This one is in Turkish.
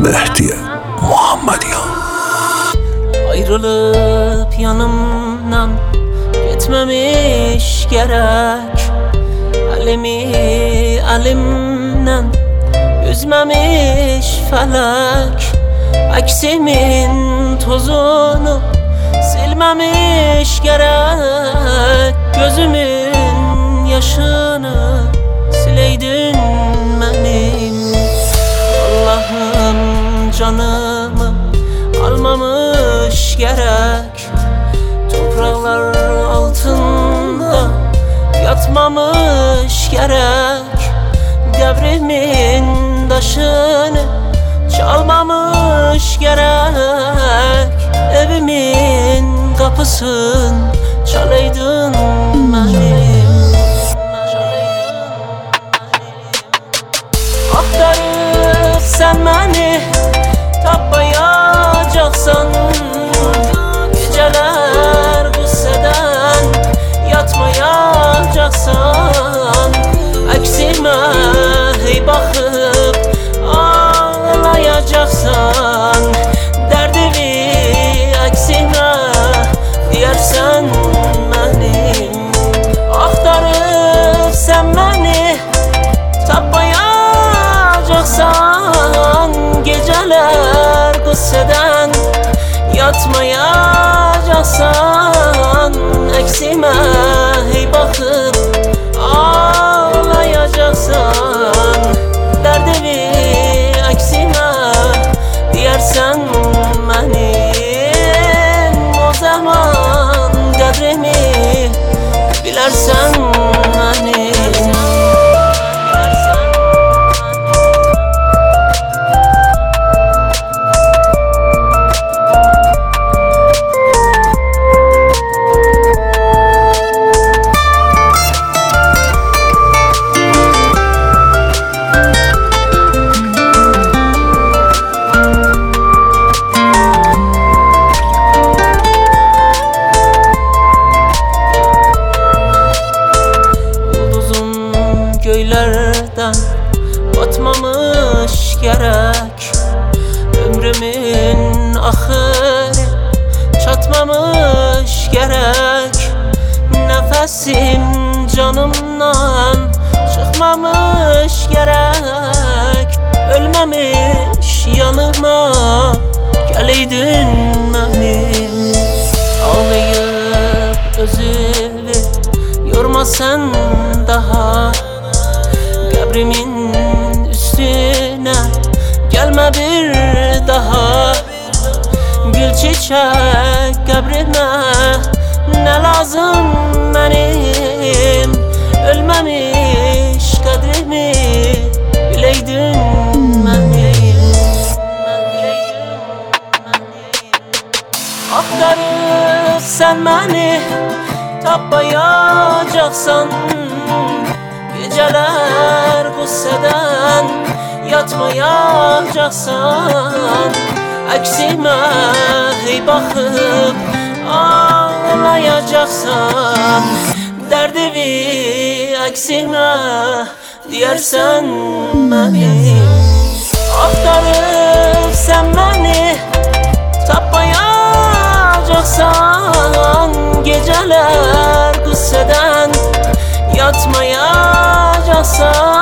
Mehdiye Muhammediyan. Ayrılıp yanımdan gitmemiş gerek, elimi elimden üzmemiş felek, aksimin tozunu silmemiş gerek. Gözümün yaşını sileydin benim, Allah'ım canımı almamış gerek. Topraklar altında yatmamış gerek, debrimin taşını çalmamış gerek. Evimin kapısını çalaydın benim, aktarıp sen beni tapmayacaksan, geceler gusseden yatmayacaksan, aksime hey bakıp ağlayacaksan, derdimi aksime diyersen benim, aktarıp sen beni tapmayacaksan, geceler gusseden yatmayacaksan, eksime hey bakıp ağlayacaksan, derdimi eksime diyersen benim, o zaman kadrimi bilersen benim. Göylerden batmamış gerek, ömrümün ahırı çatmamış gerek. Nefesim canımdan çıkmamış gerek, ölmemiş yanıma geleydin benim. Ağlayıp özünü yorma sen daha, kabrimin üstüne gelme bir daha. Gül çiçek kabrime ne lazım benim, ölmemiş kadrimi bileydin benim, aktarıp sen beni tapmayacaksan, geceler gusseden yatmayacaksan, aksime hey bakıp ağlayacaksan, derdimi aksime diyersen benim, aktarıp sen beni tapmayacaksan, geceler gusseden yatmayacaksan,